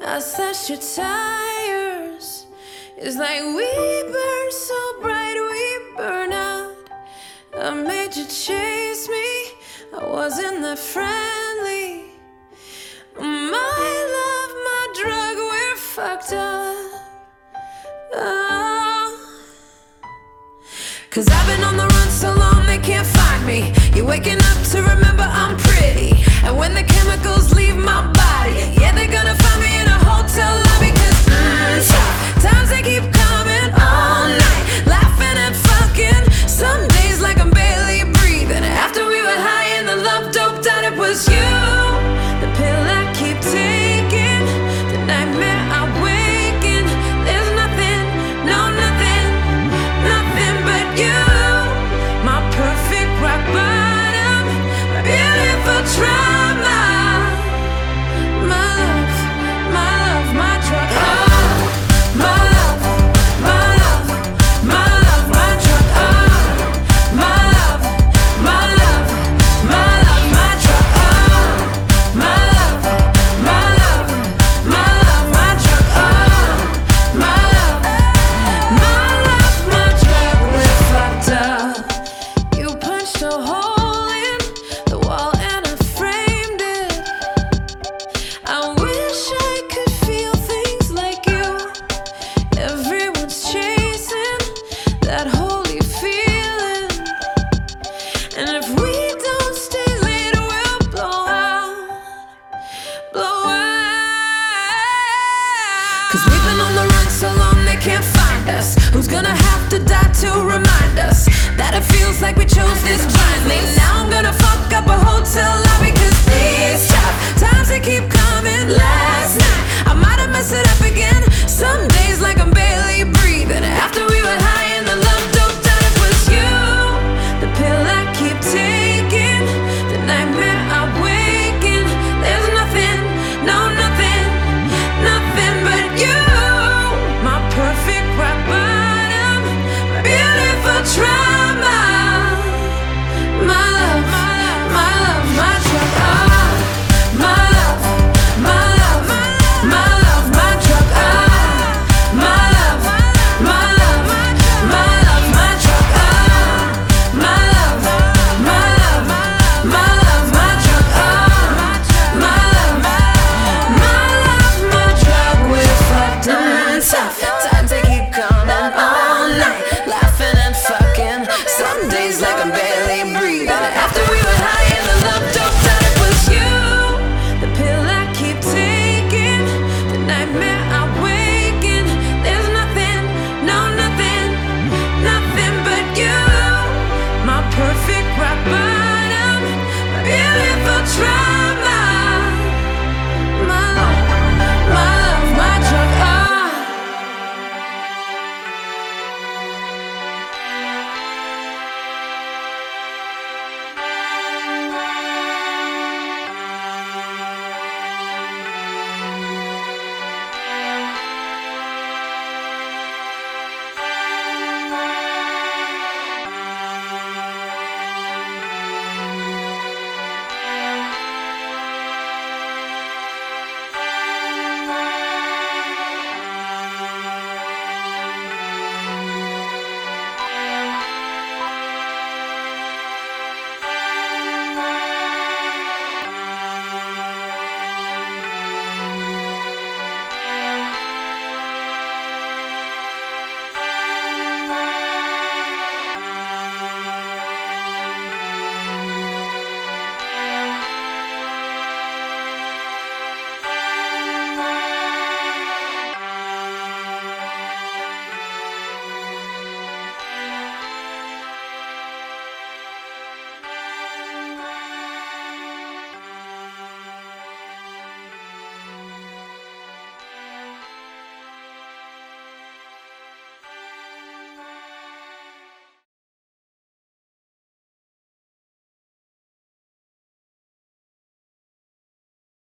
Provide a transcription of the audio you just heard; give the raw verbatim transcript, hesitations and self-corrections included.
I slashed your tires. It's like we burn so bright, we burn out. I made you chase me, I wasn't that friendly. My love, my drug, we're fucked up. Oh. Cause I've been on the run so long they can't find me. You're waking up to remember I'm pretty. And when the chemicals leave my body, yeah, they're gonna find me in a hotel lobby. Cause mm, tough times they keep coming all night, laughing and fucking. Some days like I'm barely breathing. After we were high and the love doped out, it was you. The pill I keep taking, the nightmare I wake in. There's nothing, no nothing, nothing but you. My perfect rock bottom, my beautiful trauma. My love, my love, my drug. Oh, my love, my love, my love, my drug. Oh, my love, my love, my love, my drug. Oh, my love, my love, my love, my drug. Oh, my love, my love, my drug. We're fucked up. You punched a hole in the wall and I framed it. I wish I could feel things like you. Everyone's chasing that holy feeling. And if we don't stay late, we'll blow out, blow out. Cause we've been on the run so long they can't find us. Who's gonna have to die to remind us that it feels like we chose this blindly? Now I'm gonna fuck up a hotel lobby. Cause these tough times they keep coming.